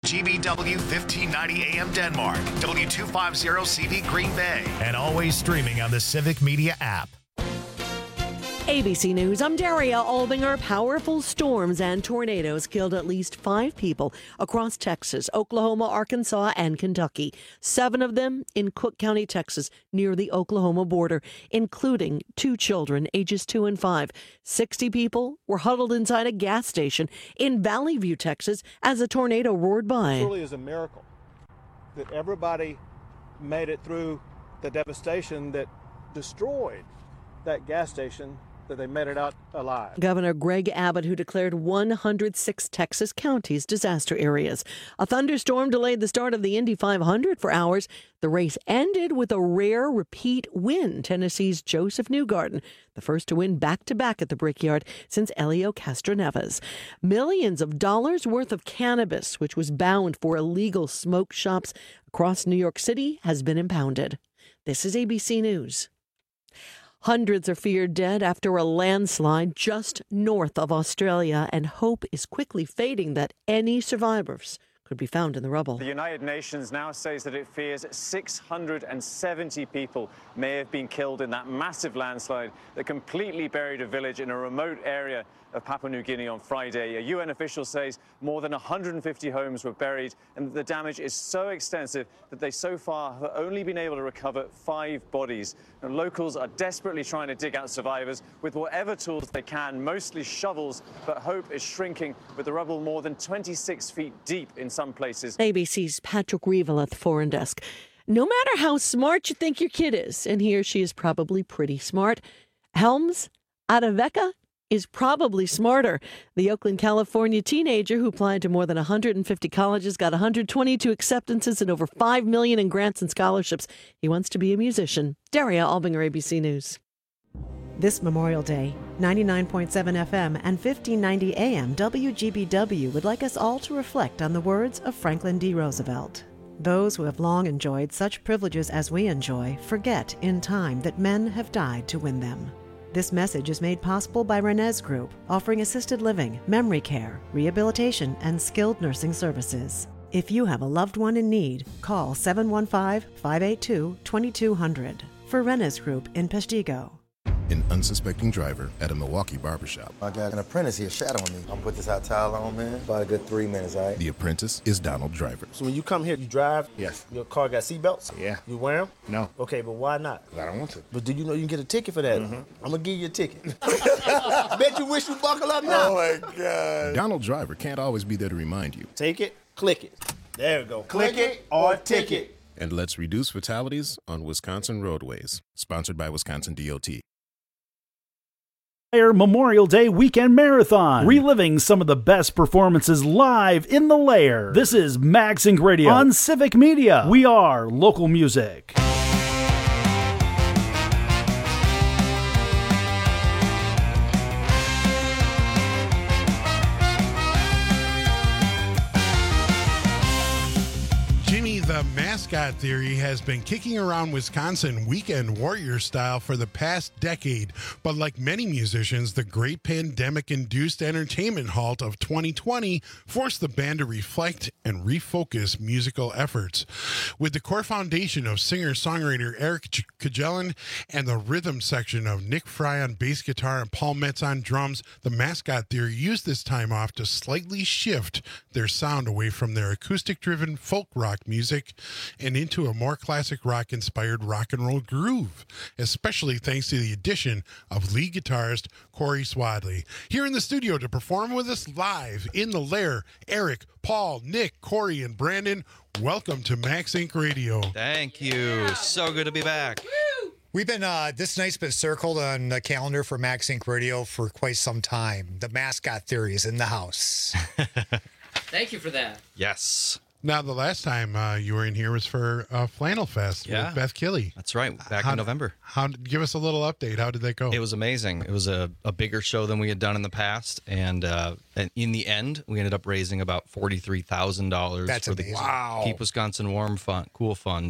WGBW 1590 AM Denmark, W250 CV Green Bay, and always streaming on the Civic Media app. ABC News, I'm Daria Albinger. Powerful storms and tornadoes killed at least 5 people across Texas, Oklahoma, Arkansas, and Kentucky. 7 of them in Cook County, Texas, near the Oklahoma border, including 2 children, ages 2 and 5. 60 people were huddled inside a gas station in Valley View, Texas, as a tornado roared by. It truly is a miracle that everybody made it through the devastation that destroyed that gas station, that they made it out alive. Governor Greg Abbott, who declared 106 Texas counties disaster areas. A thunderstorm delayed the start of the Indy 500 for hours. The race ended with a rare repeat win. Tennessee's Joseph Newgarden, the first to win back-to-back at the Brickyard since Elio Castroneves. Millions of dollars worth of cannabis, which was bound for illegal smoke shops across New York City, has been impounded. This is ABC News. Hundreds are feared dead after a landslide just north of Australia, and hope is quickly fading that any survivors could be found in the rubble. The United Nations now says that it fears 670 people may have been killed in that massive landslide that completely buried a village in a remote area of Papua New Guinea on Friday. A UN official says more than 150 homes were buried, and the damage is so extensive that they so far have only been able to recover 5 bodies. And locals are desperately trying to dig out survivors with whatever tools they can, mostly shovels, but hope is shrinking with the rubble more than 26 feet deep in some places. ABC's Patrick Reevell at the Foreign Desk. No matter how smart you think your kid is, and he or she is probably pretty smart, Helms Adaveka is probably smarter. The Oakland, California teenager who applied to more than 150 colleges got 122 acceptances and over $5 million in grants and scholarships. He wants to be a musician. Daria Albinger, ABC News. This Memorial Day, 99.7 FM and 1590 AM WGBW would like us all to reflect on the words of Franklin D. Roosevelt. Those who have long enjoyed such privileges as we enjoy forget in time that men have died to win them. This message is made possible by Renez Group, offering assisted living, memory care, rehabilitation, and skilled nursing services. If you have a loved one in need, call 715-582-2200 for Renez Group in Peshtigo. An unsuspecting driver at a Milwaukee barbershop. I got an apprentice here shadowing me. I'm gonna put this hot towel on, man. About a good 3 minutes, all right? The apprentice is Donald Driver. So when you come here, you drive? Yes. Your car got seatbelts? Yeah. You wear them? No. Okay, but why not? I don't want to. But do you know you can get a ticket for that? I'm gonna give you a ticket. Bet you wish you buckle up now. Oh my God. Donald Driver can't always be there to remind you. Take it, click it. There we go. Click it or ticket. And let's reduce fatalities on Wisconsin roadways. Sponsored by Wisconsin DOT. Memorial Day Weekend Marathon, reliving some of the best performances live in the Lair. This is MagSync Radio on Civic Media. We are local music. The mascot theory has been kicking around Wisconsin weekend warrior style for the past decade, but like many musicians, the great pandemic-induced entertainment halt of 2020 forced the band to reflect and refocus musical efforts. With the core foundation of singer-songwriter Eric Kajelan and the rhythm section of Nick Fry on bass guitar and Paul Metz on drums, the mascot theory used this time off to slightly shift their sound away from their acoustic-driven folk rock music and into a more classic rock-inspired rock and roll groove, especially thanks to the addition of lead guitarist Corey Swadley. Here in the studio to perform with us live in the Lair, Eric, Paul, Nick, Corey, and Brandon. Welcome to MagSync Radio. Thank you. So good to be back. We've been, this night's been circled on the calendar for MagSync Radio for quite some time. The mascot theory is in the house. Thank you for that. Yes. Now, the last time you were in here was for Flannel Fest with Beth Killey. That's right, back in November. Give us a little update. How did that go? It was amazing. It was a bigger show than we had done in the past, and in the end, we ended up raising about $43,000 for the Wow. Keep Wisconsin Warm Fund, Cool Fund.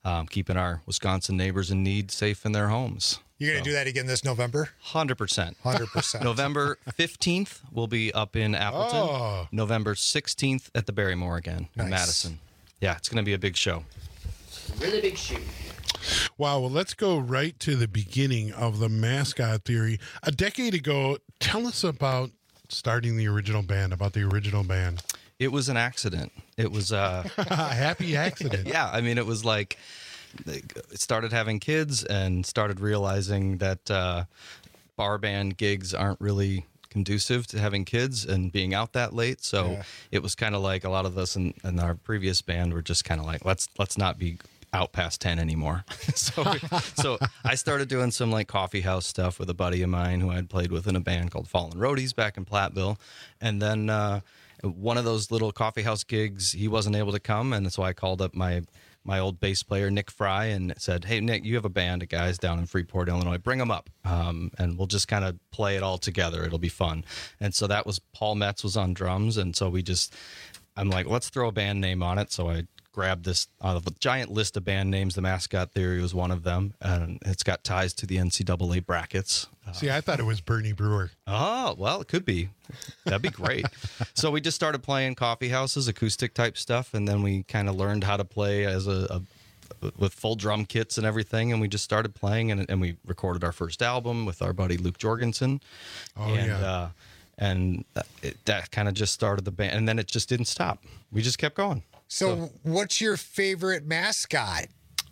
keeping our Wisconsin neighbors in need safe in their homes. You're going to do that again this November? 100%. 100%. November 15th, we'll be up in Appleton. Oh. November 16th at the Barrymore again in Madison. Yeah, it's going to be a big show. Really big shoe. Wow, well, let's go right to the beginning of the mascot theory. A decade ago, tell us about starting the original band, about the original band. It was an accident. It was a happy accident. Yeah, I mean, it was like started having kids and started realizing that bar band gigs aren't really conducive to having kids and being out that late. So it was kind of like a lot of us in our previous band were just kind of like, let's not be out past 10 anymore. So I started doing some like coffee house stuff with a buddy of mine who I'd played with in a band called Fallen Roadies back in Platteville. And then one of those little coffee house gigs, he wasn't able to come. And so I called up my old bass player, Nick Fry, and said, hey, Nick, you have a band of guys down in Freeport, Illinois. Bring them up, and we'll just kind of play it all together. It'll be fun. And so that was Paul Metz was on drums. And so I'm like, let's throw a band name on it. So I grabbed this out of a giant list of band names. The Mascot Theory was one of them, and it's got ties to the NCAA brackets. See, I thought it was Bernie Brewer. Oh, well, it could be. That'd be great. So we just started playing coffee houses, acoustic type stuff, and then we kind of learned how to play as with full drum kits and everything, and we just started playing, and we recorded our first album with our buddy Luke Jorgensen. That kind of just started the band, and then it just didn't stop. We just kept going. So what's your favorite mascot?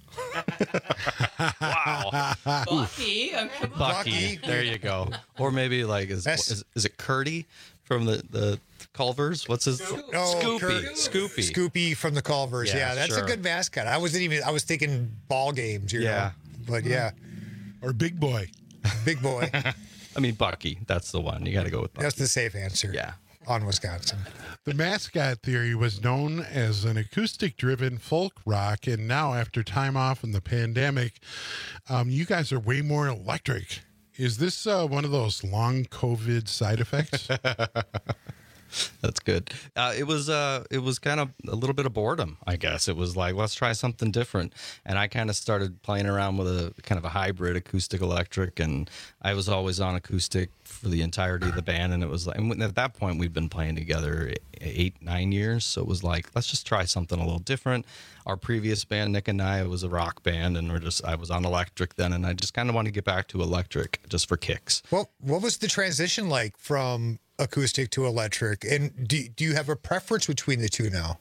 Wow. Bucky. Bucky. There you go. Or maybe like, is it Curdy from the Culvers? What's his? Scoopy. Scoopy from the Culvers. Yeah, that's a good mascot. I was thinking ball games. But yeah. Or Big Boy. Big Boy. I mean, Bucky. That's the one. You got to go with Bucky. That's the safe answer. Yeah. On Wisconsin. The Mascot Theory was known as an acoustic-driven folk rock, and now after time off in the pandemic, you guys are way more electric. Is this one of those long COVID side effects? That's good. It was kind of a little bit of boredom, I guess. It was like, let's try something different. And I kind of started playing around with a kind of a hybrid acoustic electric, and I was always on acoustic for the entirety of the band. And it was like, and at that point we'd been playing together 8-9 years. So it was like, let's just try something a little different. Our previous band, Nick and I, was a rock band, and I was on electric then, and I just kind of wanted to get back to electric just for kicks. Well, what was the transition like from acoustic to electric, and do you have a preference between the two now?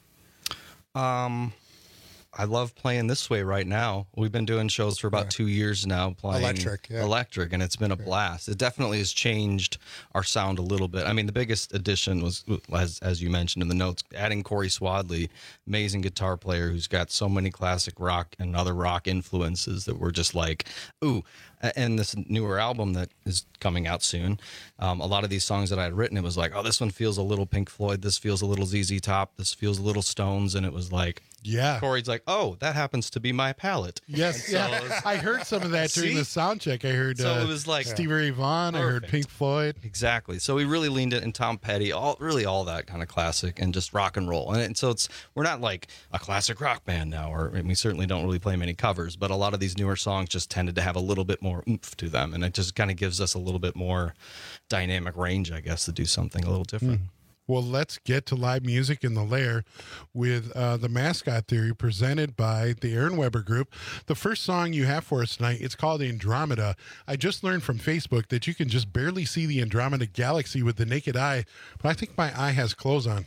I love playing this way right now. We've been doing shows for about 2 years now playing electric, and it's been a blast. It definitely has changed our sound a little bit. I mean, the biggest addition was, as you mentioned in the notes, adding Corey Swadley, amazing guitar player who's got so many classic rock and other rock influences that we're just like, ooh. And this newer album that is coming out soon, a lot of these songs that I had written, it was like, oh, this one feels a little Pink Floyd, this feels a little ZZ Top, this feels a little Stones, and it was like, yeah. Corey's like, oh, that happens to be my palette. Yes, I heard some of that during the sound check. I heard it was like Stevie Ray Vaughan. Perfect. I heard Pink Floyd. Exactly. So we really leaned it, and Tom Petty, all that kind of classic and just rock and roll. And so we're not like a classic rock band now, and we certainly don't really play many covers, but a lot of these newer songs just tended to have a little bit more oomph to them, and it just kind of gives us a little bit more dynamic range, I guess, to do something a little different. Well, let's get to live music in the Lair with the Mascot Theory presented by the Aaron Weber Group. The first song you have for us tonight, it's called Andromeda. I just learned from Facebook that you can just barely see the Andromeda Galaxy with the naked eye, but I think my eye has clothes on.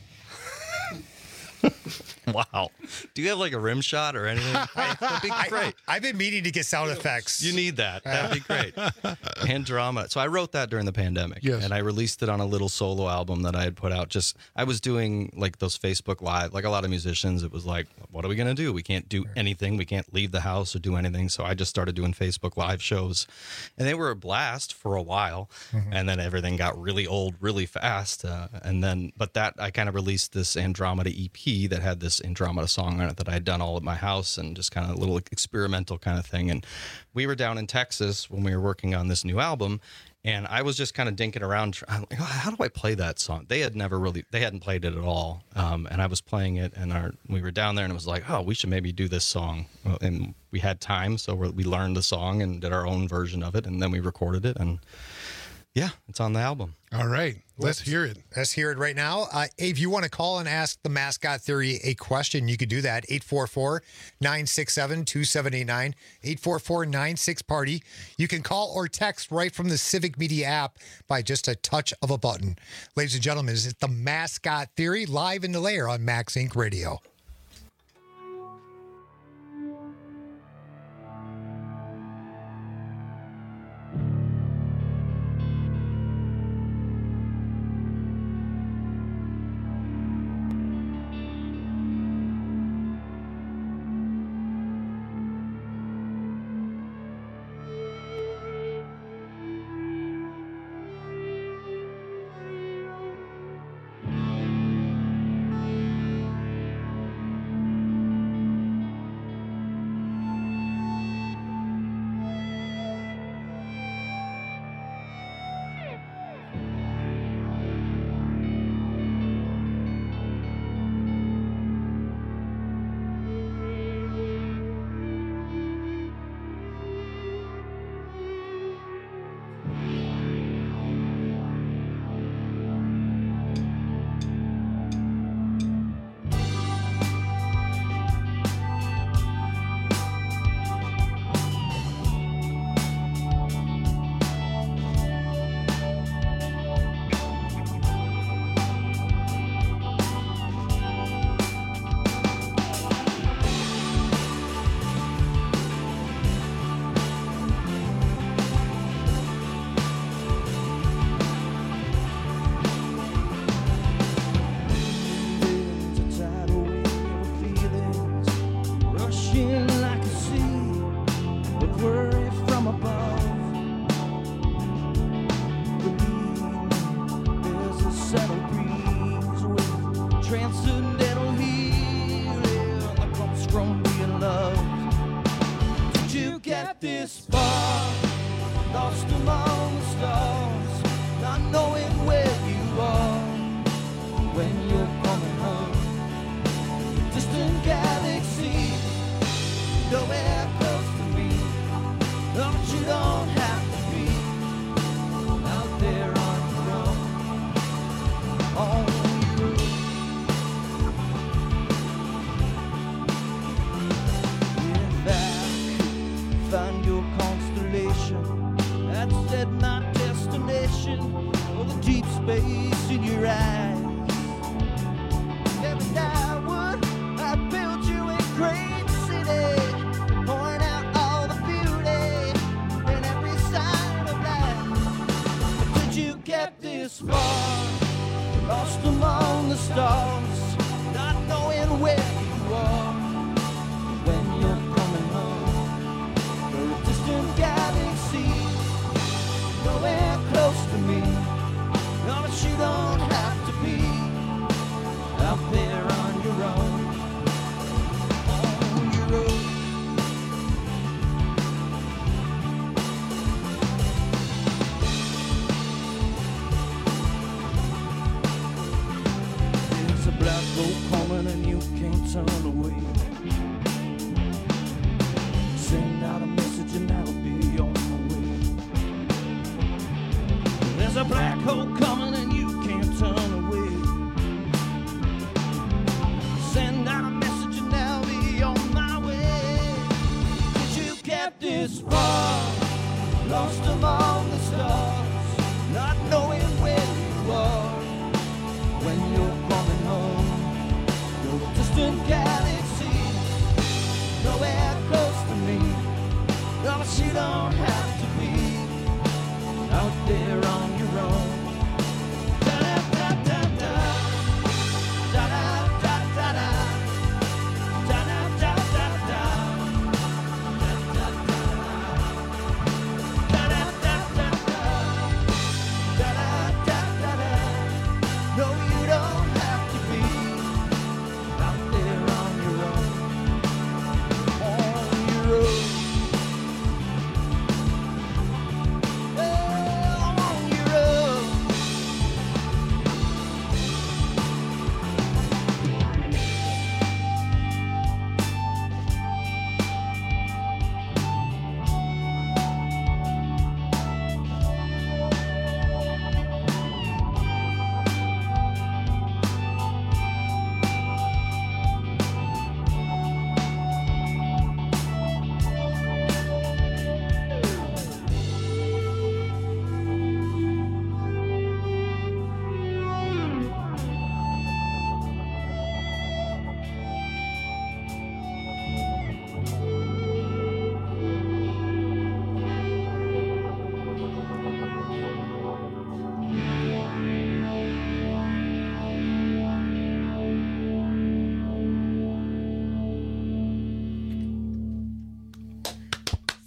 Wow. Do you have like a rim shot or anything? That'd be great. I've been meaning to get sound effects. You need that. That'd be great. Andromeda. So I wrote that during the pandemic, and I released it on a little solo album that I had put out. I was doing like those Facebook Live, like a lot of musicians. It was like, what are we going to do? We can't do anything. We can't leave the house or do anything. So I just started doing Facebook Live shows, and they were a blast for a while. And then everything got really old really fast. But I kind of released this Andromeda EP that had this Andromeda song on it that I had done all at my house, and just kind of a little experimental kind of thing. And we were down in Texas when we were working on this new album, And I was just kind of dinking around. I'm like, how do I play that song? They hadn't played it at all. And I was playing it, and we were down there, and it was like, oh, we should maybe do this song. And we had time, so we learned the song and did our own version of it, and then we recorded it. And yeah, it's on the album. All right. Let's hear it. Let's hear it right now. If you want to call and ask the Mascot Theory a question, you could do that. 844-967-2789, 844-96-PARTY. You can call or text right from the Civic Media app by just a touch of a button. Ladies and gentlemen, this is the Mascot Theory live in the lair on Max Inc. Radio.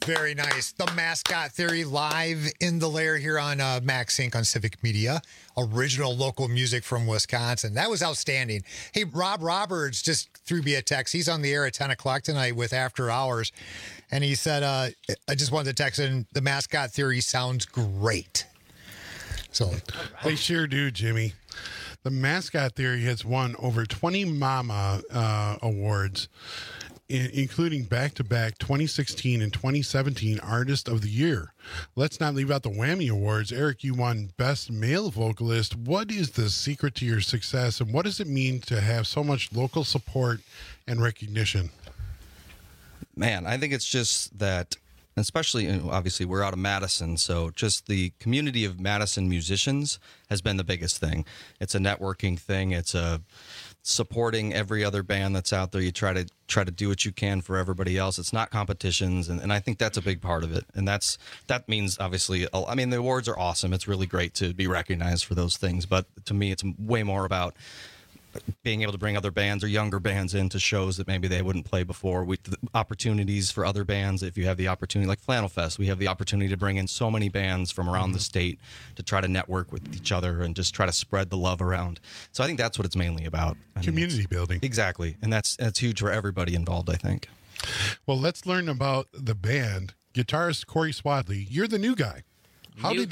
Very nice. The Mascot Theory live in the lair here on Max Inc. on Civic Media. Original local music from Wisconsin. That was outstanding. Hey, Rob Roberts just threw me a text. He's on the air at 10 o'clock tonight with After Hours. And he said, I just wanted to text in, the Mascot Theory sounds great. So They sure do, Jimmy. The Mascot Theory has won over 20 Mama awards, including back-to-back 2016 and 2017 Artist of the Year. Let's not leave out the Whammy Awards. Eric, you won Best Male Vocalist. What is the secret to your success, and what does it mean to have so much local support and recognition? Man, I think it's just that, especially, obviously, we're out of Madison, so just the community of Madison musicians has been the biggest thing. It's a networking thing. It's a supporting every other band that's out there. You try to do what you can for everybody else. It's not competitions, and I think that's a big part of it. And that means, obviously, I mean, the awards are awesome. It's really great to be recognized for those things, but to me, it's way more about being able to bring other bands or younger bands into shows that maybe they wouldn't play before. The opportunities for other bands, if you have the opportunity, like Flannel Fest, we have the opportunity to bring in so many bands from around the state to try to network with each other and just try to spread the love around. So I think that's what it's mainly about. Community building. Exactly. And that's huge for everybody involved, I think. Well, let's learn about the band. Guitarist Corey Swadley, you're the new guy. How did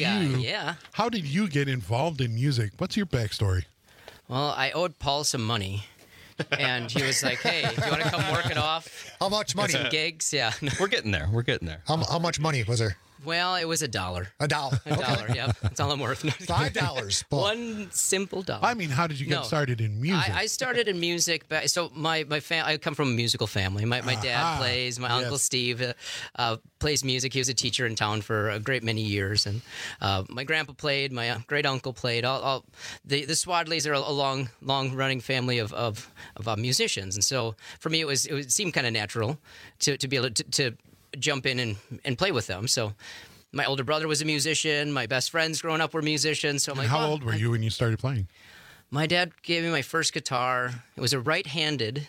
you get involved in music? What's your backstory? Well, I owed Paul some money, and he was like, "Hey, do you want to come work it off? How much money? Some gigs, yeah." We're getting there. How much money was there? Well, it was $1. $1. $1, yep. That's all I'm worth. $5. One simple dollar. I mean, how did you get started in music? I started in music. So I come from a musical family. My dad plays. My uncle Steve plays music. He was a teacher in town for a great many years, and my grandpa played. My great uncle played. The Swadleys are a long running family of musicians, and so for me it seemed kind of natural to be able to jump in and play with them. So my older brother was a musician. My best friends growing up were musicians. So I'm like, how old were you when you started playing? My dad gave me my first guitar. It was a right-handed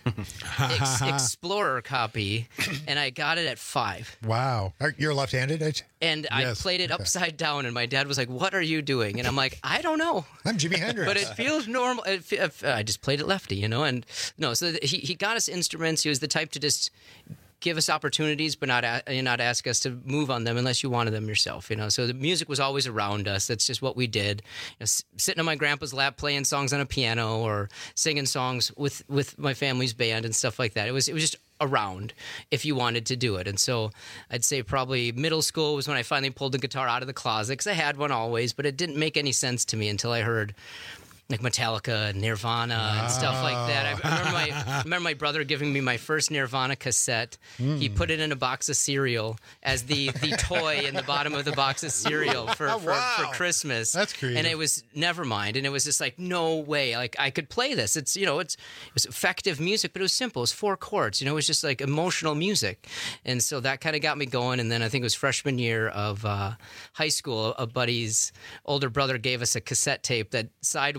Explorer copy, and I got it at 5. Wow. You're left-handed? And I played it upside down, and my dad was like, "What are you doing?" And I'm like, "I don't know. I'm Jimi Hendrix." But it feels normal. I just played it lefty, And no, so he got us instruments. He was the type to just give us opportunities, but not ask us to move on them unless you wanted them yourself, So the music was always around us. That's just what we did. Sitting on my grandpa's lap, playing songs on a piano or singing songs with my family's band and stuff like that. It was just around if you wanted to do it. And so I'd say probably middle school was when I finally pulled the guitar out of the closet, because I had one always, but it didn't make any sense to me until I heard like Metallica and Nirvana and stuff like that. I remember my brother giving me my first Nirvana cassette. He put it in a box of cereal as the toy in the bottom of the box of cereal for Christmas. That's creative. And it was Nevermind, and it was just like, no way, like I could play this. It was effective music, but it was simple. It was 4 chords. It was just like emotional music, and so that kind of got me going. And then I think it was freshman year of high school, a buddy's older brother gave us a cassette tape that side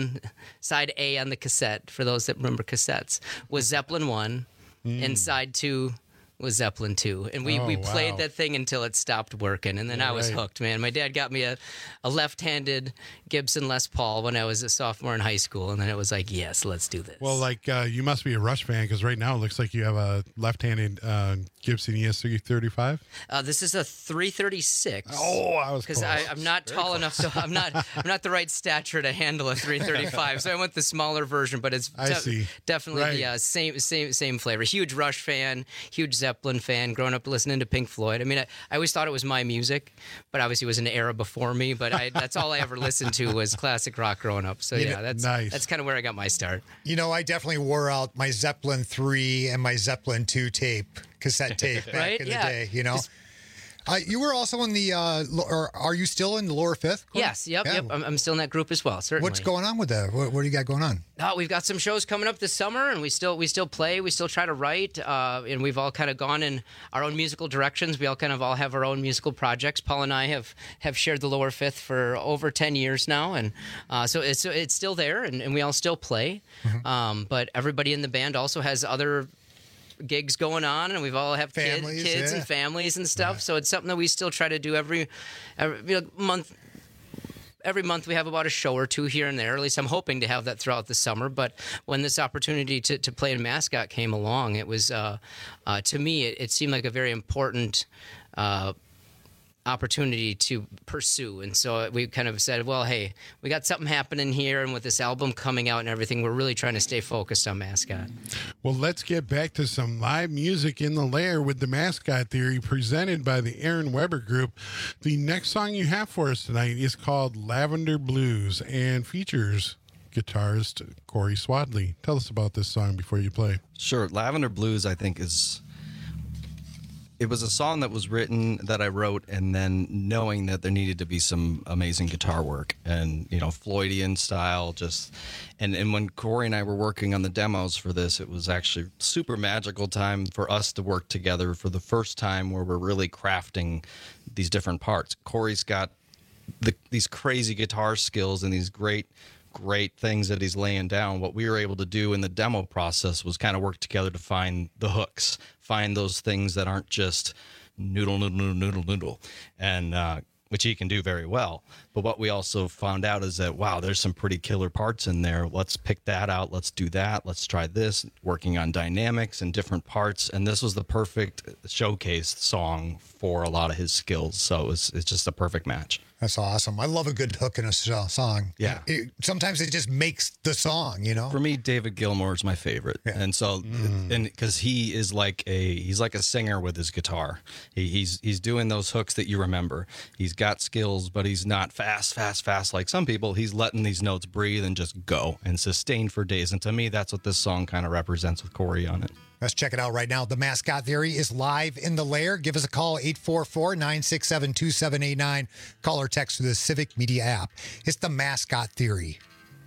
A on the cassette, for those that remember cassettes, was Zeppelin 1, and side 2 was Zeppelin 2. And we played that thing until it stopped working, and then I was hooked, man. My dad got me a left-handed Gibson Les Paul when I was a sophomore in high school, and then it was like, yes, let's do this. Well, you must be a Rush fan, because right now it looks like you have a left-handed Gibson ES335. This is a 336. Oh, I was because I'm not tall enough, so I'm not the right stature to handle a 335. So I went the smaller version, but it's definitely the same flavor. Huge Rush fan, huge Zeppelin fan. Growing up listening to Pink Floyd. I mean, I always thought it was my music, but obviously it was an era before me. But that's all I ever listened to was classic rock growing up. So that's kind of where I got my start. I definitely wore out my Zeppelin 3 and my Zeppelin 2 cassette tape back in the day. You were also in the, or are you still in the Lower Fifth? Yes, yep. I'm still in that group as well, certainly. What's going on with that? What do you got going on? We've got some shows coming up this summer, and we still play. We still try to write, and we've all kind of gone in our own musical directions. We all have our own musical projects. Paul and I have shared the Lower Fifth for over 10 years now, and so it's still there, and we all still play. But everybody in the band also has other gigs going on, and we've all have Families, kids yeah. and families and stuff. So it's something that we still try to do every month. Every month we have about a show or two here and there. At least I'm hoping to have that throughout the summer. But when this opportunity to play in Mascot came along, it was, to me, it seemed like a very important opportunity to pursue. And so we kind of said, well, hey, we got something happening here. And with this album coming out and everything, we're really trying to stay focused on Mascot. Well, let's get back to some live music in the Lair with the Mascot Theory presented by the Aaron Weber Group. The next song you have for us tonight is called Lavender Blues and features guitarist Corey Swadley. Tell us about this song before you play. Sure. Lavender Blues, I think, it was a song that was written that I wrote, and then knowing that there needed to be some amazing guitar work and, Floydian style, and when Corey and I were working on the demos for this, it was actually super magical time for us to work together for the first time where we're really crafting these different parts. Corey's got these crazy guitar skills and these great things that he's laying down. What we were able to do in the demo process was kind of work together to find the hooks, find those things that aren't just noodle, and which he can do very well. But what we also found out is that, wow, there's some pretty killer parts in there. Let's pick that out. Let's do that. Let's try this, working on dynamics and different parts. And this was the perfect showcase song for a lot of his skills. So it's just a perfect match. That's awesome. I love a good hook in a song. Yeah. Sometimes it just makes the song, For me, David Gilmour is my favorite. Yeah. And so, because he is he's like a singer with his guitar. He's doing those hooks that you remember. He's got skills, but he's not fast like some people. He's letting these notes breathe and just go and sustain for days. And to me, that's what this song kind of represents with Corey on it. Let's check it out right now. The Mascot Theory is live in the Lair. Give us a call, 844-967-2789. Call or text through the Civic Media app. It's the Mascot Theory.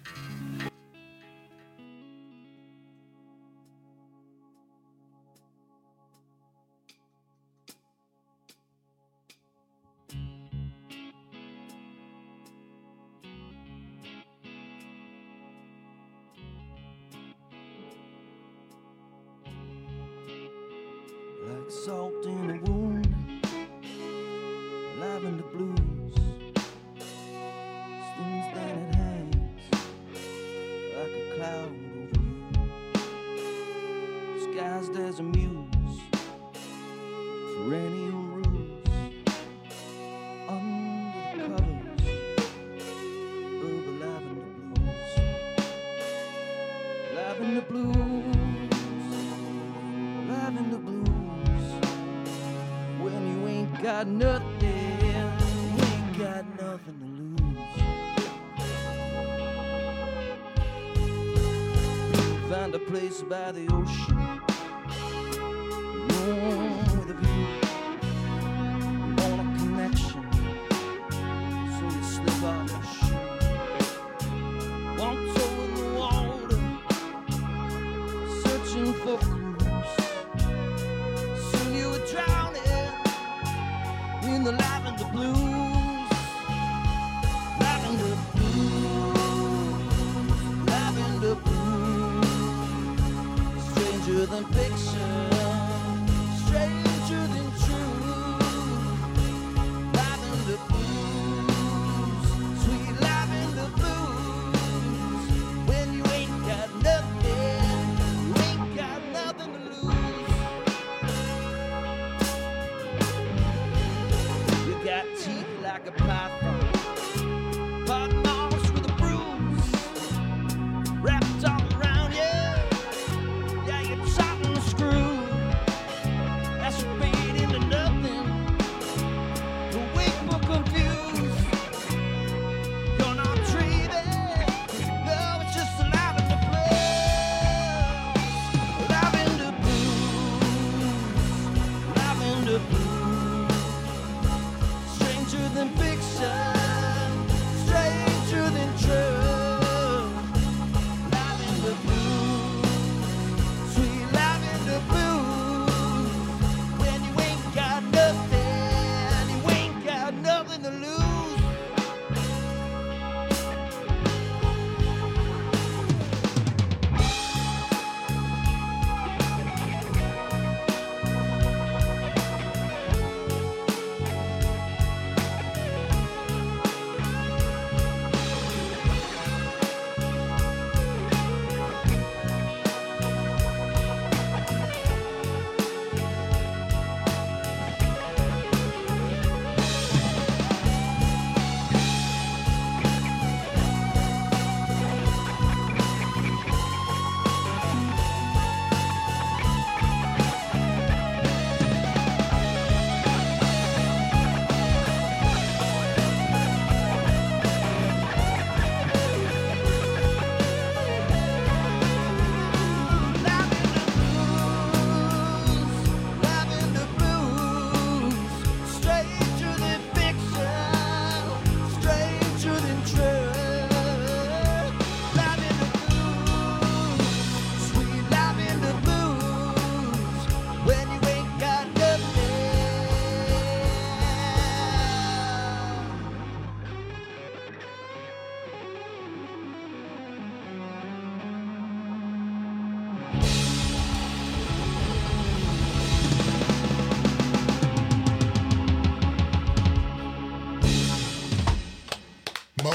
Like salt in a wound, lavender blues, stings that it hangs like a cloud over you, disguised as a muse, perennial ruse, under the covers of the lavender blues, lavender blues, lavender blues. When you ain't got nothing, you ain't got nothing to lose. Find a place by the ocean, with a view, want a connection, so you slip out your shoe. One toe in the water, searching for clues. Soon you were drowning in the lavender blues, lavender blues, lavender blues. Stranger than fiction, stranger than truth. Lavender blues, sweet lavender blues. When you ain't got nothing, you ain't got nothing to lose. Got teeth like a python, but moss with a bruise wrapped all around you. Yeah, you're tight in the screws.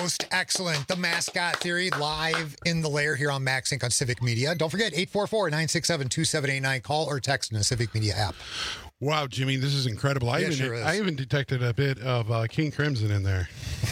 Most excellent. The Mascot Theory live in the lair here on Max Inc. on Civic Media. Don't forget, 844-967-2789. Call or text in the Civic Media app. Wow, Jimmy, this is incredible. I even detected a bit of King Crimson in there.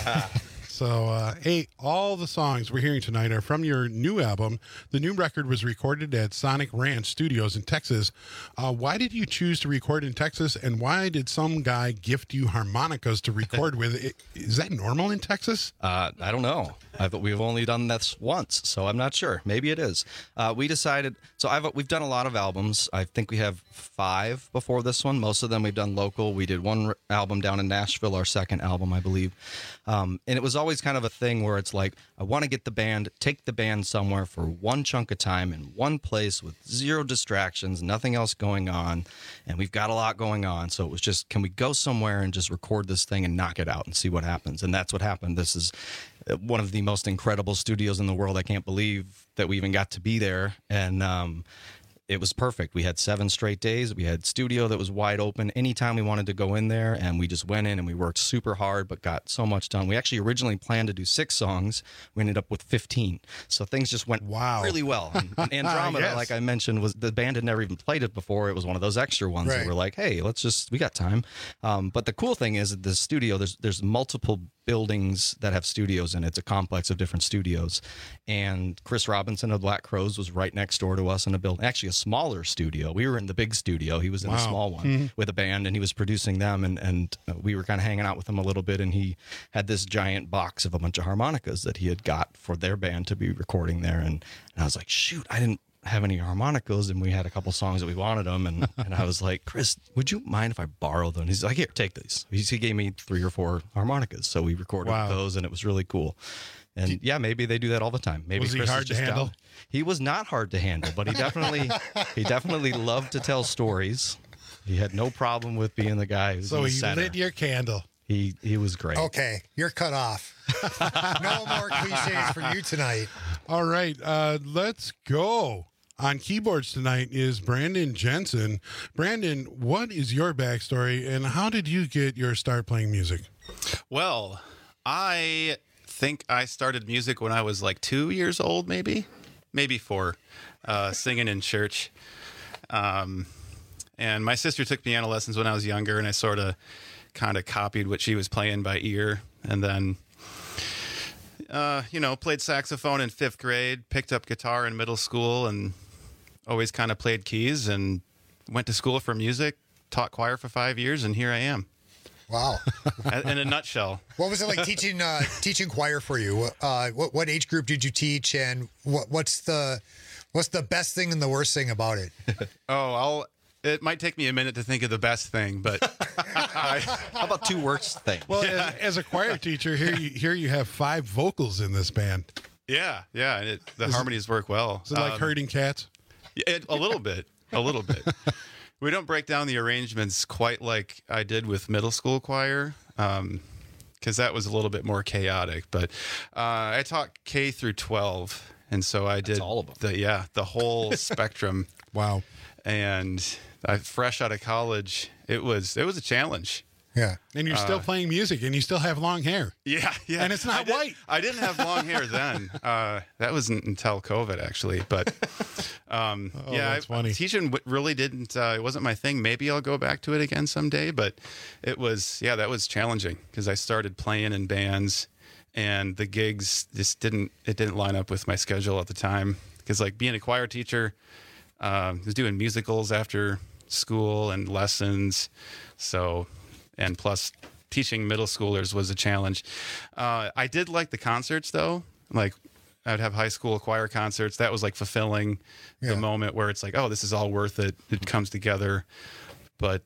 So, hey, all the songs we're hearing tonight are from your new album. The new record was recorded at Sonic Ranch Studios in Texas. Why did you choose to record in Texas, and why did some guy gift you harmonicas to record with? Is that normal in Texas? I don't know. We've only done this once, so I'm not sure. Maybe it is. We decided. So we've done a lot of albums. I think we have 5 before this one. Most of them we've done local. We did one album down in Nashville, our second album, I believe. And it was always kind of a thing where it's like, I want to take the band somewhere for one chunk of time in one place with 0 distractions, nothing else going on. And we've got a lot going on. So it was just, can we go somewhere and just record this thing and knock it out and see what happens? And that's what happened. This is one of the most incredible studios in the world. I can't believe that we even got to be there. And it was perfect. We had 7 straight days. We had studio that was wide open anytime we wanted to go in there, and we just went in and we worked super hard, but got so much done. We actually originally planned to do 6 songs. We ended up with 15. So things just went really well. And Andromeda, Yes. like I mentioned, was the band had never even played it before. It was one of those extra ones that were like, hey, we got time. But the cool thing is that the studio, there's multiple buildings that have studios in it. It's a complex of different studios. And Chris Robinson of Black Crowes was right next door to us in a building, actually a smaller studio. We were in the big studio. He was in the small one with a band, and he was producing them. And we were kind of hanging out with him a little bit. And he had this giant box of a bunch of harmonicas that he had got for their band to be recording there. And I was like, shoot, I didn't have any harmonicas, and we had a couple songs that we wanted them, and I was like, Chris, would you mind if I borrow them? He's like, here, take these. He gave me 3 or 4 harmonicas, so we recorded those, and it was really cool. And yeah, maybe they do that all the time. Maybe was he Chris hard is to just handle? down. He was not hard to handle, but he definitely loved to tell stories. He had no problem with being the guy who's So in the he center. lit your candle. He was great. Okay, you're cut off. No more cliches for you tonight. All right, let's go. On keyboards tonight is Brandon Jensen. Brandon, what is your backstory, and how did you get your start playing music? Well, I think I started music when I was like 2 years old, maybe 4, singing in church. And my sister took piano lessons when I was younger, and I sort of kind of copied what she was playing by ear. And then, played saxophone in 5th grade, picked up guitar in middle school, and always kind of played keys, and went to school for music, taught choir for 5 years, and here I am. Wow. In a nutshell. What was it like teaching choir for you? What age group did you teach, and what's the best thing and the worst thing about it? It might take me a minute to think of the best thing, but how about 2 worst things? Well, as a choir teacher, here you have 5 vocals in this band. Yeah, the harmonies work well. Is it like herding cats? A little bit. We don't break down the arrangements quite like I did with middle school choir, because that was a little bit more chaotic. But I taught K through 12, and so I did all of them. The whole spectrum. Wow! And fresh out of college, it was a challenge. Yeah. And you're still playing music, and you still have long hair. Yeah. And it's not white. I didn't have long hair then. That wasn't until COVID, actually. But that's funny. Teaching really didn't. It wasn't my thing. Maybe I'll go back to it again someday. But it was. Yeah, that was challenging because I started playing in bands, and the gigs just didn't line up with my schedule at the time. Because like being a choir teacher, I was doing musicals after school and lessons, so. And plus, teaching middle schoolers was a challenge. I did like the concerts, though. Like, I'd have high school choir concerts. That was like fulfilling the moment where it's like, oh, this is all worth it. It comes together. But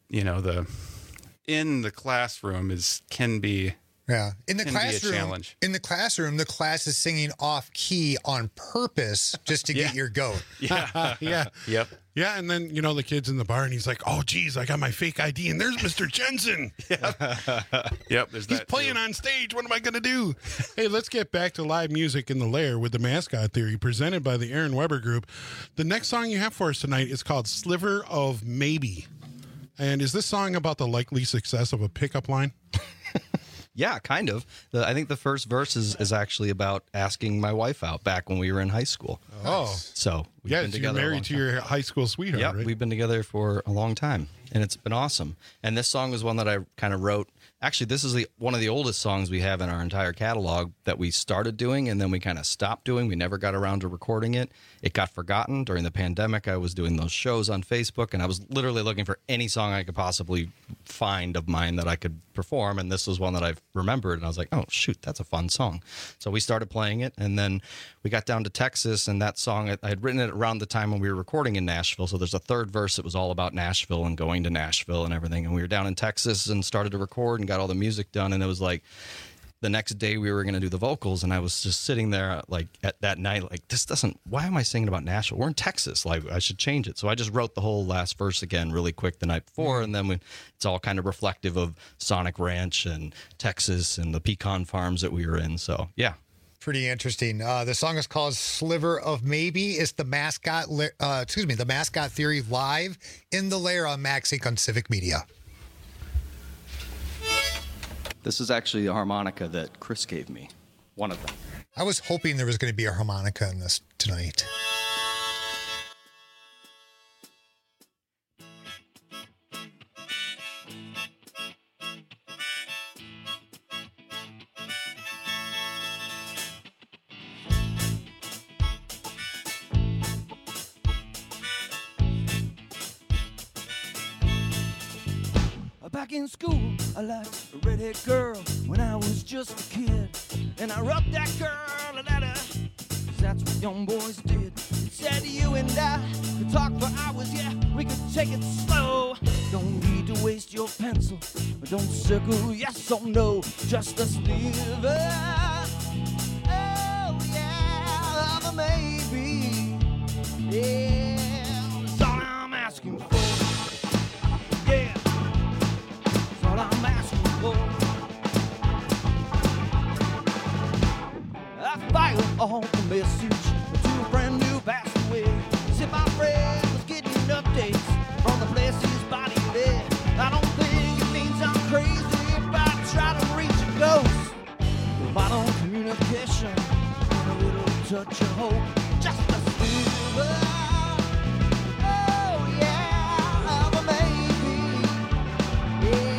in the classroom can be. Yeah. In the Be a classroom, challenge. the class is singing off key on purpose just to get your goat. Yeah. Yeah. Yep. Yeah, and then, the kid's in the bar, and he's like, oh, geez, I got my fake ID, and there's Mr. Jensen. Yep, there's He's playing on stage. What am I going to do? Hey, let's get back to live music in the lair with the Mascot Theory, presented by the Aaron Weber Group. The next song you have for us tonight is called Sliver of Maybe. And is this song about the likely success of a pickup line? Yeah, kind of. I think the first verse is actually about asking my wife out back when we were in high school. Oh. So we've been So you're together married to your high school sweetheart, Yep, right? we've been together for a long time, and it's been awesome. And this song was one that I kind of wrote. Actually, this is one of the oldest songs we have in our entire catalog that we started doing, and then we kind of stopped doing. We never got around to recording it. It got forgotten. During the pandemic, I was doing those shows on Facebook, and I was literally looking for any song I could possibly find of mine that I could perform, and this was one that I remembered, and I was like, oh, shoot, that's a fun song. So we started playing it, and then we got down to Texas, and that song, I had written it around the time when we were recording in Nashville, so there's a third verse that was all about Nashville and going to Nashville and everything, and we were down in Texas and started to record and got all the music done, and it was like the next day we were going to do the vocals, and I was just sitting there like at that night like, why am I singing about Nashville? We're in Texas, like I should change it. So I just wrote the whole last verse again really quick the night before, and then it's all kind of reflective of Sonic Ranch and Texas and the pecan farms that we were in. So yeah. Pretty interesting. The song is called Sliver of Maybe. It's the Mascot Theory live in the Lair on Max Inc. on Civic Media. This is actually a harmonica that Chris gave me, one of them. I was hoping there was going to be a harmonica in this tonight. Back in school, I liked a redhead girl when I was just a kid. And I wrote that girl a letter, 'cause that's what young boys did. It said you and I could talk for hours, yeah, we could take it slow. Don't need to waste your pencil, but don't circle yes or no, just a sliver. Oh yeah, of a maybe. Yeah, that's all I'm asking for. Yeah. All I'm asking for. I fired all the message to a friend who passed away. Said my friend was getting updates from the place his body lay. I don't think it means I'm crazy if I try to reach a ghost. Vital communication and a little touch of hope, just a sliver. Oh yeah, of a maybe. Yeah.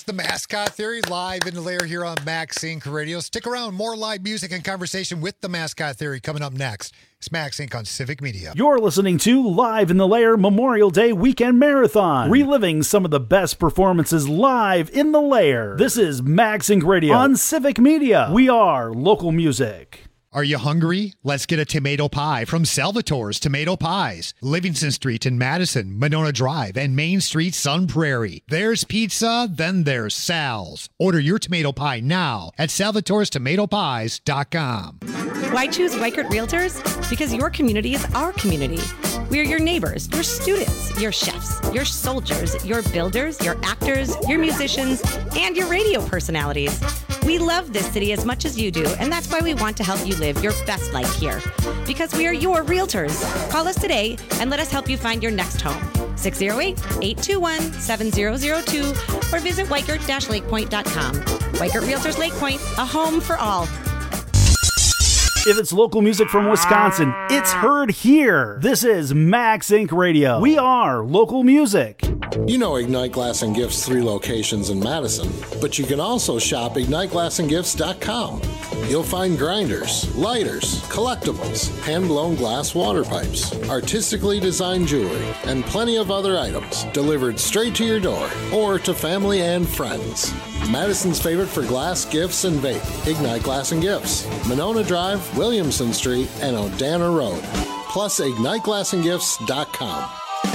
It's the Mascot Theory live in the lair here on Max Inc. Radio. Stick around. More live music and conversation with the Mascot Theory coming up next. It's Max Inc. on Civic Media. You're listening to Live in the Lair Memorial Day Weekend Marathon, reliving some of the best performances live in the lair. This is Max Inc. Radio on Civic Media. We are local music. Are you hungry? Let's get a tomato pie from Salvatore's Tomato Pies. Livingston Street in Madison, Monona Drive, and Main Street, Sun Prairie. There's pizza, then there's Sal's. Order your tomato pie now at salvatorestomatopies.com. Why choose Weichert Realtors? Because your community is our community. We are your neighbors, your students, your chefs, your soldiers, your builders, your actors, your musicians, and your radio personalities. We love this city as much as you do, and that's why we want to help you live your best life here. Because we are your realtors. Call us today and let us help you find your next home. 608-821-7002 or visit Weichert-lakepoint.com. Weichert Realtors Lake Point, a home for all. If it's local music from Wisconsin, it's heard here. This is Max Inc. Radio. We are local music. You know Ignite Glass and Gifts 3 locations in Madison, but you can also shop IgniteGlassandGifts.com. You'll find grinders, lighters, collectibles, hand-blown glass water pipes, artistically designed jewelry, and plenty of other items delivered straight to your door or to family and friends. Madison's favorite for glass, gifts, and vape, Ignite Glass and Gifts, Monona Drive, Williamson Street, and Odana Road. Plus, IgniteGlassandGifts.com.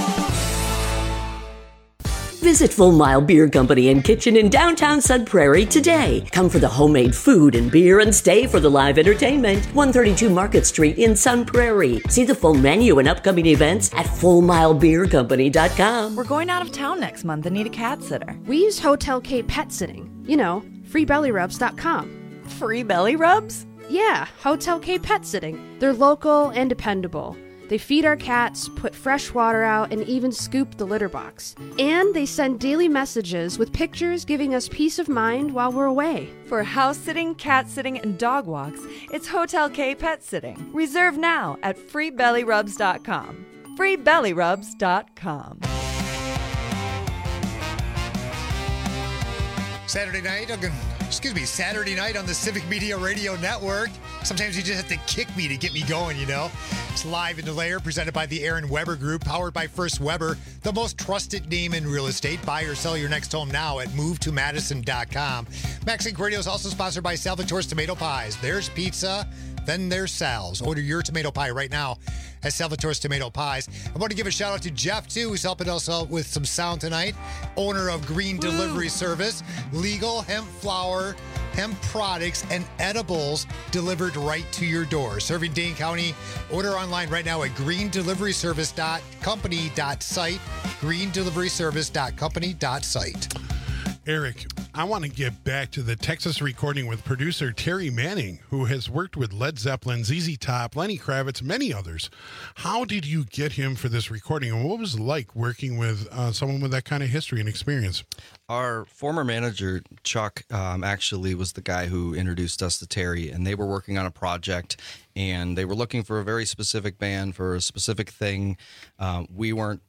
Visit Full Mile Beer Company and Kitchen in downtown Sun Prairie today. Come for the homemade food and beer and stay for the live entertainment. 132 Market Street in Sun Prairie. See the full menu and upcoming events at FullMileBeerCompany.com. We're going out of town next month and need a cat sitter. We use Hotel K Pet Sitting. You know, FreeBellyRubs.com. Free belly rubs? Yeah, Hotel K Pet Sitting. They're local and dependable. They feed our cats, put fresh water out, and even scoop the litter box. And they send daily messages with pictures giving us peace of mind while we're away. For house sitting, cat sitting, and dog walks, it's Hotel K Pet Sitting. Reserve now at FreeBellyRubs.com. FreeBellyRubs.com. Saturday night on the Civic Media Radio Network. Sometimes you just have to kick me to get me going, you know. It's Live in the Lair, presented by the Aaron Weber Group, powered by First Weber, the most trusted name in real estate. Buy or sell your next home now at movetomadison.com. Max Inc. Radio is also sponsored by Salvatore's Tomato Pies. There's pizza, then there's Sal's. Order your tomato pie right now at Salvatore's Tomato Pies. I want to give a shout out to Jeff, too, who's helping us out with some sound tonight. Owner of Green Delivery Service, legal hemp flour, hemp products, and edibles delivered right to your door. Serving Dane County. Order online right now at greendeliveryservice.company.site. greendeliveryservice.company.site. Eric, I want to get back to the Texas recording with producer Terry Manning, who has worked with Led Zeppelin, ZZ Top, Lenny Kravitz, many others. How did you get him for this recording, and what was it like working with someone with that kind of history and experience? Our former manager, Chuck, actually was the guy who introduced us to Terry, and they were working on a project, and they were looking for a very specific band for a specific thing. We weren't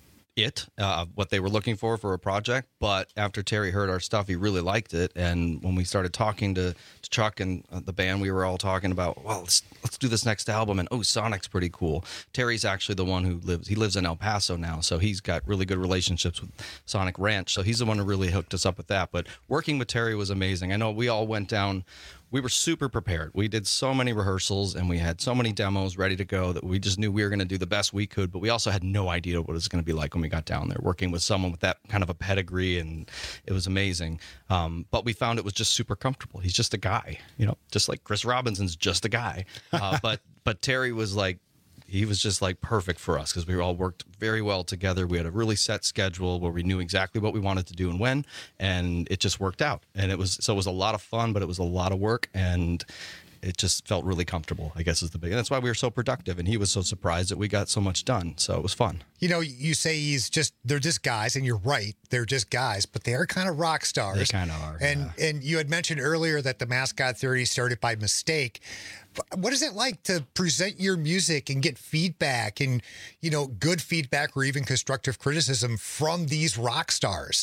what they were looking for a project, but after Terry heard our stuff, he really liked it. And when we started talking to Chuck and the band, we were all talking about, well, let's do this next album, and Sonic's pretty cool. Terry's actually the one who lives in El Paso now, so he's got really good relationships with Sonic Ranch, so he's the one who really hooked us up with that. But working with Terry was amazing. I know we all went down. We were super prepared. We did so many rehearsals and we had so many demos ready to go that we just knew we were going to do the best we could, but we also had no idea what it was going to be like when we got down there, working with someone with that kind of a pedigree, and it was amazing. But we found it was just super comfortable. He's just a guy, just like Chris Robinson's just a guy. But Terry was like, he was just like perfect for us because we all worked very well together. We had a really set schedule where we knew exactly what we wanted to do and when, and it just worked out. And it was a lot of fun, but it was a lot of work, and it just felt really comfortable, I guess is the big. And that's why we were so productive, and he was so surprised that we got so much done. So it was fun. You say they're just guys, and you're right, they're just guys, but they are kind of rock stars. They kind of are. And you had mentioned earlier that the Mascot Theory started by mistake. What is it like to present your music and get feedback and, good feedback or even constructive criticism from these rock stars?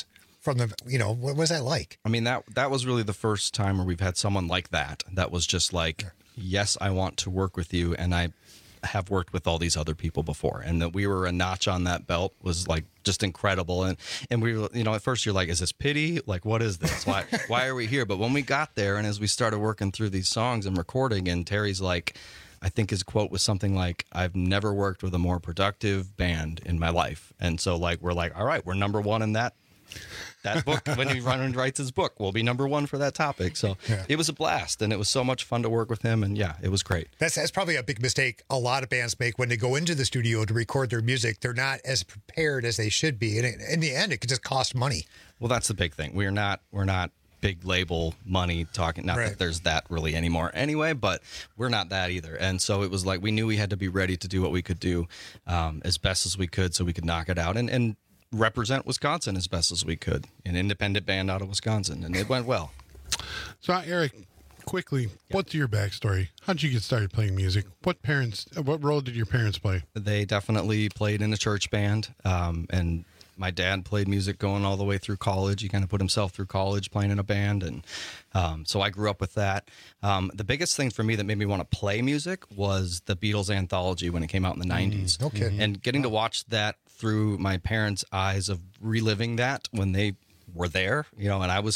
from the, what was that like? I mean, that was really the first time where we've had someone like that was just like, yes, I want to work with you, and I have worked with all these other people before, and that we were a notch on that belt was like just incredible. And we were, at first you're like, is this pity? Like, what is this? Why are we here? But when we got there, and as we started working through these songs and recording, and Terry's like, I think his quote was something like, I've never worked with a more productive band in my life. And so we're like, all right, we're number one in that book. When he writes his book, we'll be number one for that topic. So It was a blast, and it was so much fun to work with him, and it was great. That's probably a big mistake a lot of bands make when they go into the studio to record their music. They're not as prepared as they should be, and in the end, it could just cost money. Well, that's the big thing. We're not big label money talking. Not that there's that really anymore anyway, but we're not that either. And so it was like we knew we had to be ready to do what we could do as best as we could, so we could knock it out and represent Wisconsin as best as we could, an independent band out of Wisconsin, and it went well. So, Eric, quickly, what's your backstory? How did you get started playing music? What role did your parents play? They definitely played in a church band, and my dad played music going all the way through college. He kind of put himself through college playing in a band, and so I grew up with that. The biggest thing for me that made me want to play music was the Beatles anthology when it came out in the 90s. Okay. And getting to watch that through my parents' eyes of reliving that when they were there, and I was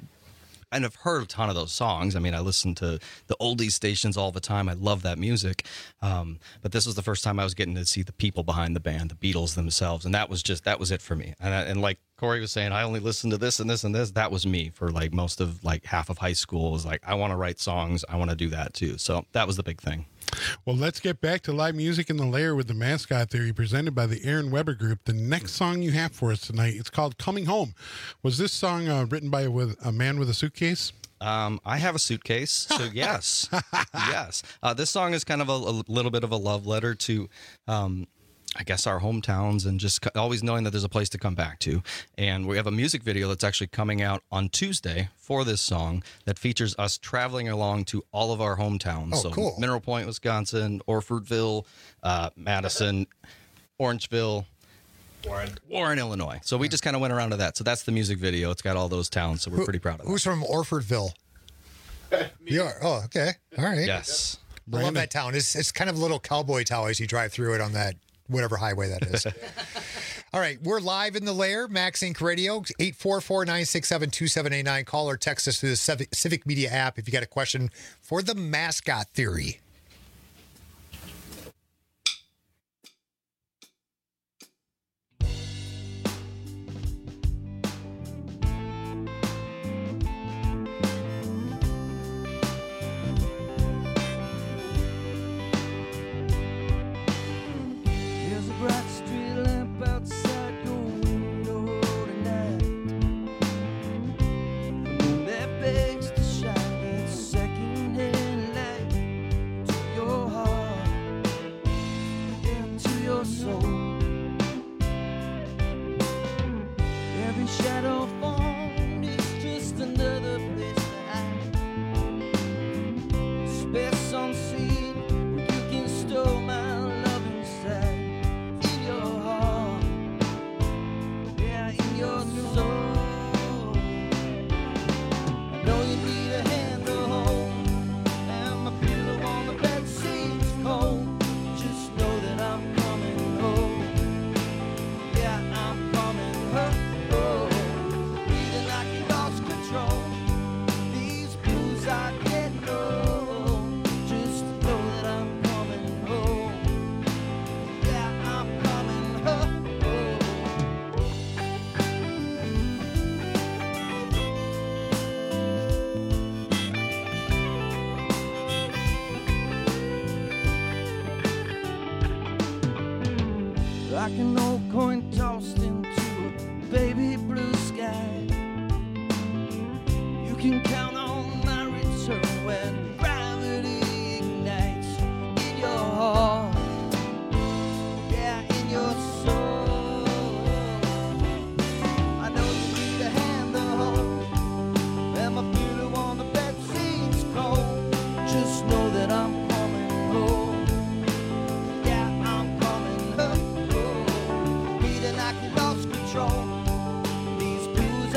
I've heard a ton of those songs. I mean, I listen to the oldies stations all the time. I love that music. But this was the first time I was getting to see the people behind the band, the Beatles themselves. And that was it for me. And like Corey was saying, I only listened to this and this and this. That was me for most of half of high school. It was like, I want to write songs. I want to do that too. So that was the big thing. Well, let's get back to live music in the Lair with the Mascot Theory presented by the Aaron Weber Group. The next song you have for us tonight, it's called Coming Home. Was this song written by a man with a suitcase? I have a suitcase, so yes. Yes. This song is kind of a little bit of a love letter to I guess our hometowns, and just always knowing that there's a place to come back to. And we have a music video that's actually coming out on Tuesday for this song that features us traveling along to all of our hometowns. Oh, cool. Mineral Point, Wisconsin, Orfordville, Madison, Orangeville, Warren, Illinois. So we just kind of went around to that. So that's the music video. It's got all those towns, so we're pretty proud of it. Who's from Orfordville? You are? Oh, okay. All right. Yes. I love that town. It's kind of a little cowboy town as you drive through it on that whatever highway that is. All right, we're live in the Lair, Max Inc. Radio, 844-967-2789. Call or text us through the Civic Media app if you got a question for the Mascot Theory. Like an old coin tossed into a baby blue sky. You can count on my return when gravity ignites in your heart, yeah, in your soul. I know you need a hand to hold, and my pillow on the bed seems cold. Just know that I'm coming home. I lost control. These blues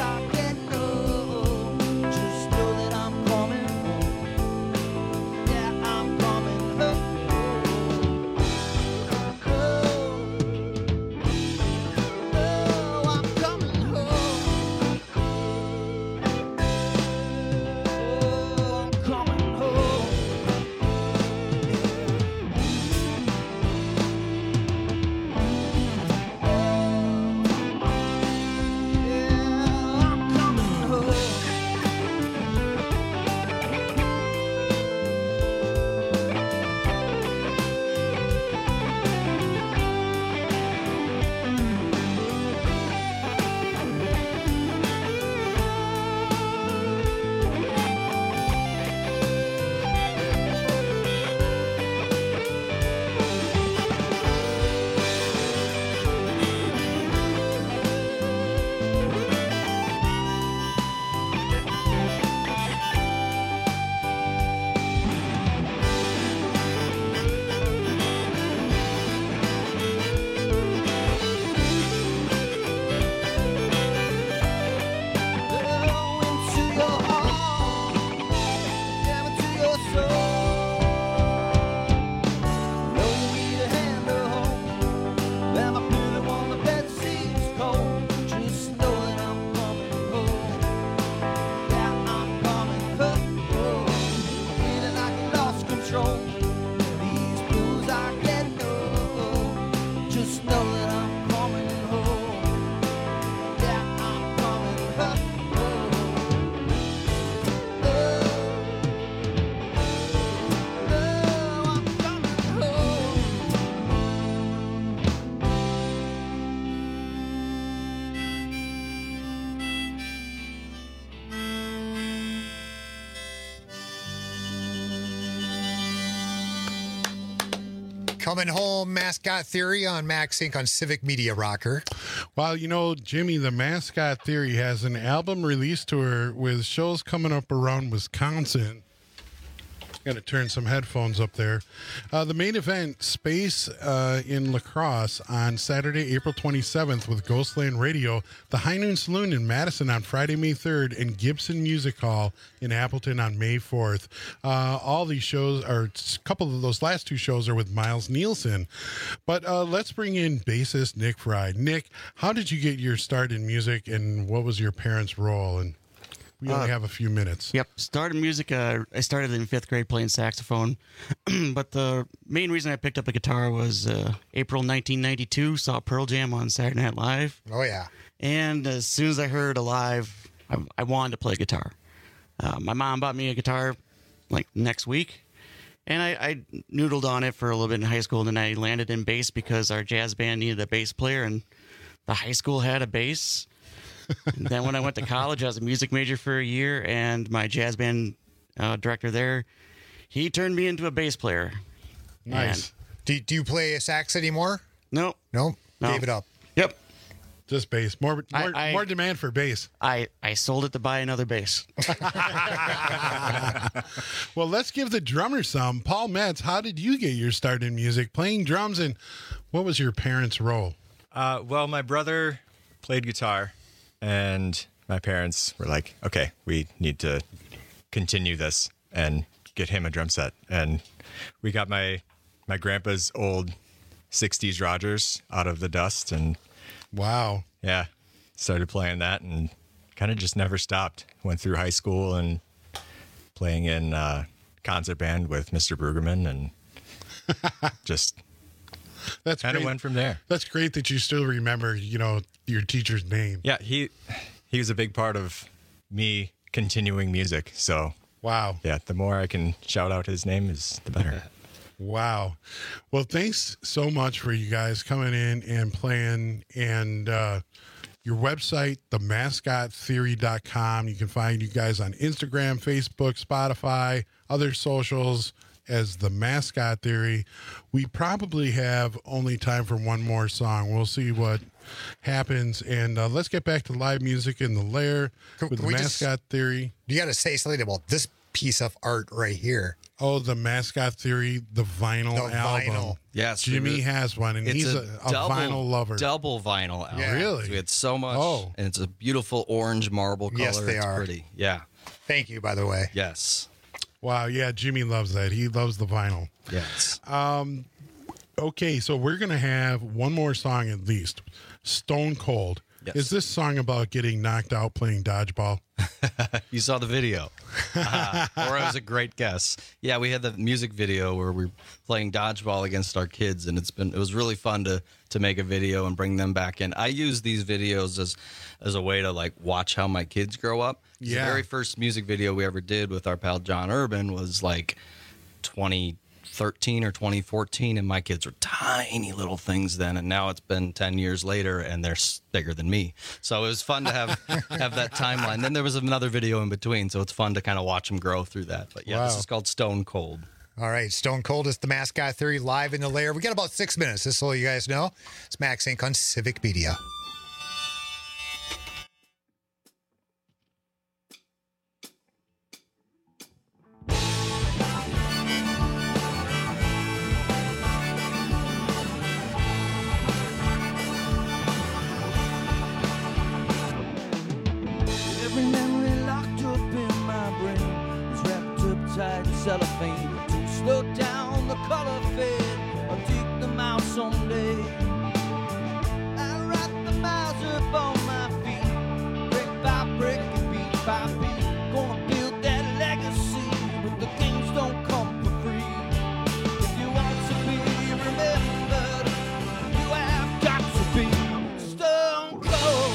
Coming home, Mascot Theory on Max Inc. on Civic Media Rocker. Well, you know, Jimmy, the Mascot Theory has an album release tour with shows coming up around Wisconsin. Got to turn some headphones up there. The main event, Space in La Crosse, on Saturday, April 27th with Ghostland Radio, the High Noon Saloon in Madison on Friday, May 3rd, and Gibson Music Hall in Appleton on May 4th. All these shows, or a couple of those last two shows, are with Miles Nielsen. But let's bring in bassist Nick Fry. Nick, how did you get your start in music, and what was your parents' role? And we only have a few minutes. Yep. Started music. I started in 5th grade playing saxophone. But the main reason I picked up a guitar was April 1992. Saw Pearl Jam on Saturday Night Live. Oh, yeah. And as soon as I heard Alive, I wanted to play guitar. My mom bought me a guitar like next week. And I noodled on it for a little bit in high school. And then I landed in bass because our jazz band needed a bass player. And the high school had a bass. And then when I went to college, I was a music major for a year, and my jazz band director there, he turned me into a bass player. Nice. Do you play a sax anymore? No. No? Gave it up. Yep. Just bass. More demand for bass. I sold it to buy another bass. Well, let's give the drummer some. Paul Metz, how did you get your start in music, playing drums, and what was your parents' role? Well, my brother played guitar. And my parents were like, okay, we need to continue this and get him a drum set. And we got my grandpa's old 60s Rogers out of the dust. And wow. Yeah. Started playing that and kind of just never stopped. Went through high school and playing in concert band with Mr. Brueggemann and just That's kind of great. went from there. That's great that you still remember, your teacher's name. Yeah, he was a big part of me continuing music. So wow. Yeah, the more I can shout out his name is the better. Wow. Well, thanks so much for you guys coming in and playing. And your website, themascottheory.com. You can find you guys on Instagram, Facebook, Spotify, other socials as The Mascot Theory. We probably have only time for one more song. We'll see what happens. And let's get back to live music in the Lair with The Mascot Theory. You got to say something about this piece of art right here. Oh, The Mascot Theory, the vinyl album. Vinyl. Yes. Jimmy has one, and he's a vinyl lover. Double vinyl album. Yeah. Really? So we had so much. Oh. And it's a beautiful orange marble color. Yes, they it's are. Pretty. Yeah. Thank you, by the way. Yes. Wow, yeah, Jimmy loves that. He loves the vinyl. Yes. Okay, so we're going to have one more song at least. Stone Cold. Yes. Is this song about getting knocked out playing dodgeball? You saw the video. Or it was a great guess. Yeah, we had the music video where we were playing dodgeball against our kids, and it was really fun to make a video and bring them back in. I use these videos as a way to like watch how my kids grow up. Yeah. The very first music video we ever did with our pal John Urban was like 2013 or 2014, and my kids were tiny little things then, and now it's been 10 years later and they're bigger than me. So it was fun to have that timeline. Then there was another video in between, so it's fun to kind of watch them grow through that. But yeah, This is called Stone Cold. All right, Stone Cold is The Mascot Theory live in the Lair. We got about 6 minutes, just so you guys know. It's Max Inc. on Civic Media. Every memory locked up in my brain was wrapped up tight in cellophane. To slow down the color fade, I'll dig them out someday. I write the miles up on my feet, brick by brick and beat by beat. Gonna build that legacy, but the games don't come for free. If you want to be remembered, you have got to be stone cold.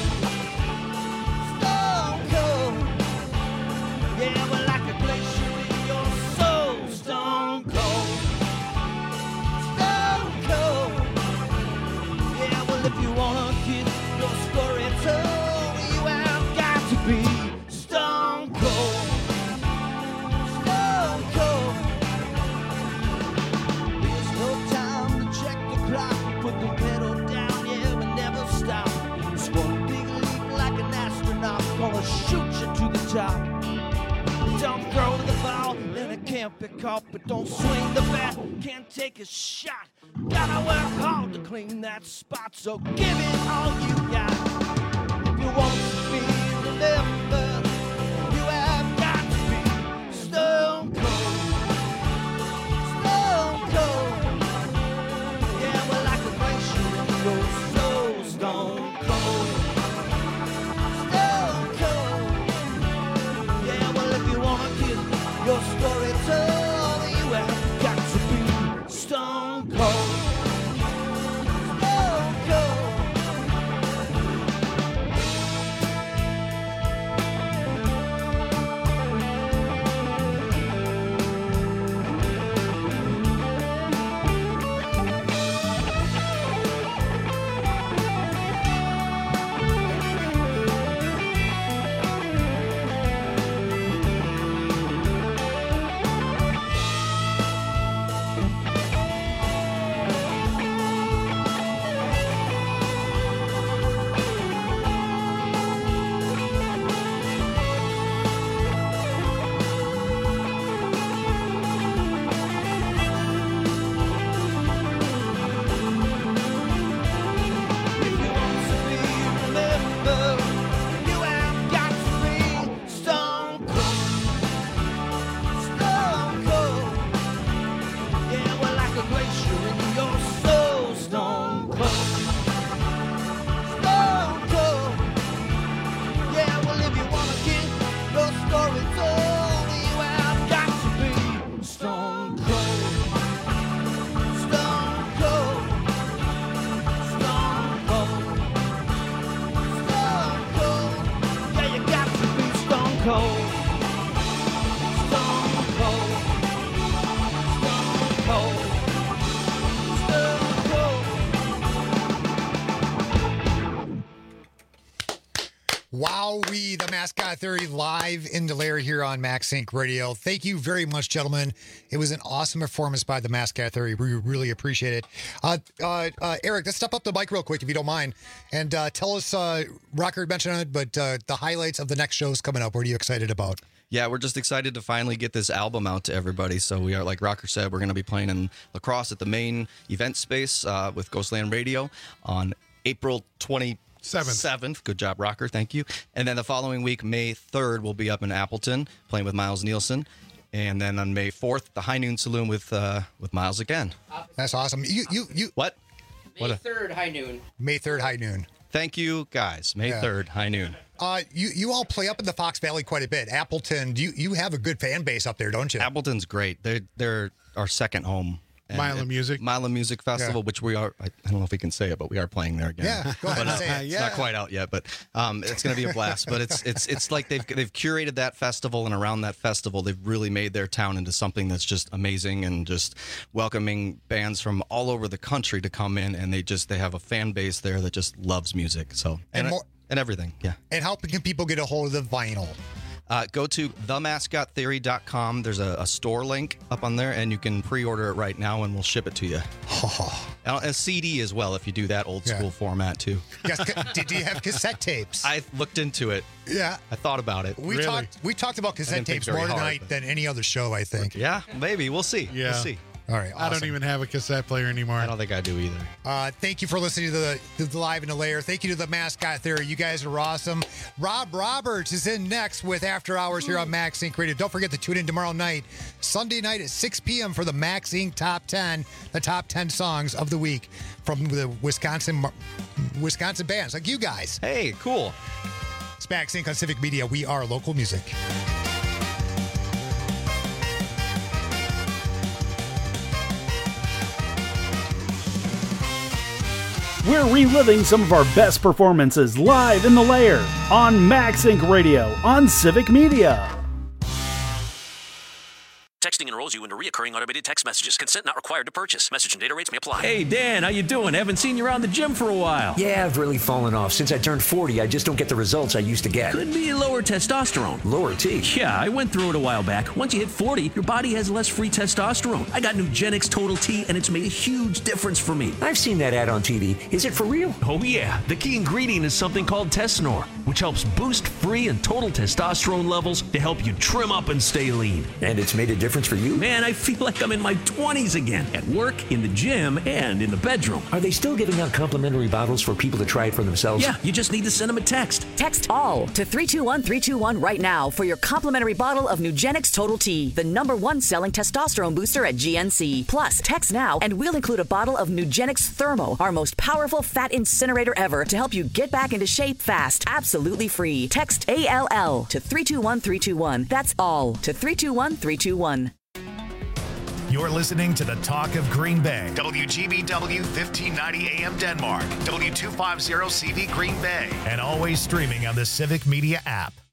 Yeah, we're like a glacier in your soul, stone cold. Stone cold. pick up, but don't swing the bat. Can't take a shot. Gotta work hard to clean that spot. So give it all you got. If you want to be remembered, you have got to be stone cold. Stone cold. Yeah, well, like a glacier, it goes so stone cold. Stone cold. Yeah, well, if you want to get your story told, you have got to be stone cold. Stone cold. Wowee, the Mascot Theory live in Delaire here on Max Inc. Radio. Thank you very much, gentlemen. It was an awesome performance by the Mascot Theory. We really appreciate it. Eric, let's step up the mic real quick if you don't mind. And tell us, Rocker mentioned it, but the highlights of the next shows coming up. What are you excited about? Yeah, we're just excited to finally get this album out to everybody. So we are, like Rocker said, we're going to be playing in La Crosse at the main event space with Ghostland Radio on April 27th. Good job, Rocker. Thank you. And then the following week, May 3rd, we'll be up in Appleton playing with Miles Nielsen. And then on May 4th, the High Noon Saloon with Miles again. That's awesome. You What? May 3rd, high noon. May 3rd, high noon. Thank you, guys. May 3rd, high noon. You all play up in the Fox Valley quite a bit. Appleton, you have a good fan base up there, don't you? Appleton's great. They're our second home. Milam Music Festival, which we are, I don't know if we can say it, but we are playing there again. Yeah, go ahead and say it. It's not quite out yet, but it's going to be a blast. But it's like they've curated that festival, and around that festival, they've really made their town into something that's just amazing and just welcoming bands from all over the country to come in, and they have a fan base there that just loves music. So and everything, yeah. And how can people get a hold of the vinyl? Go to themascottheory.com. There's a store link up on there, and you can pre-order it right now, and we'll ship it to you. And a CD as well, if you do that old school format, too. Yes, do you have cassette tapes? I looked into it. Yeah. I thought about it. We talked about cassette tapes more tonight than any other show, I think. Yeah, maybe. We'll see. Yeah. We'll see. All right, awesome. I don't even have a cassette player anymore. I don't think I do either. Thank you for listening to the Live in the Lair. Thank you to the Mascot Theory. You guys are awesome. Rob Roberts is in next with After Hours here on Max Inc. Radio. Don't forget to tune in tomorrow night, Sunday night at 6 p.m. for the Max Inc. Top 10, the top 10 songs of the week from the Wisconsin bands like you guys. Hey, cool. It's Max Inc. on Civic Media. We are local music. We're reliving some of our best performances live in the Lair on Max Inc. Radio on Civic Media. Texting enrolls you into recurring automated text messages. Consent not required to purchase. Message and data rates may apply. Hey, Dan, how you doing? Haven't seen you around the gym for a while. Yeah, I've really fallen off. Since I turned 40, I just don't get the results I used to get. Could be lower testosterone. Lower T? Yeah, I went through it a while back. Once you hit 40, your body has less free testosterone. I got Nugenix Total T, and it's made a huge difference for me. I've seen that ad on TV. Is it for real? Oh, yeah. The key ingredient is something called Tesnor. which helps boost free and total testosterone levels to help you trim up and stay lean. And it's made a difference for you? Man, I feel like I'm in my 20s again, at work, in the gym, and in the bedroom. Are they still giving out complimentary bottles for people to try it for themselves? Yeah, you just need to send them a text. Text ALL to 321-321 right now for your complimentary bottle of Nugenix Total T, the #1 selling testosterone booster at GNC. Plus, text now and we'll include a bottle of Nugenix Thermo, our most powerful fat incinerator ever, to help you get back into shape fast, absolutely free. Text ALL to 321-321. That's ALL to 321-321. You're listening to the Talk of Green Bay. WGBW 1590 AM Denmark. W250 CV Green Bay. And always streaming on the Civic Media app.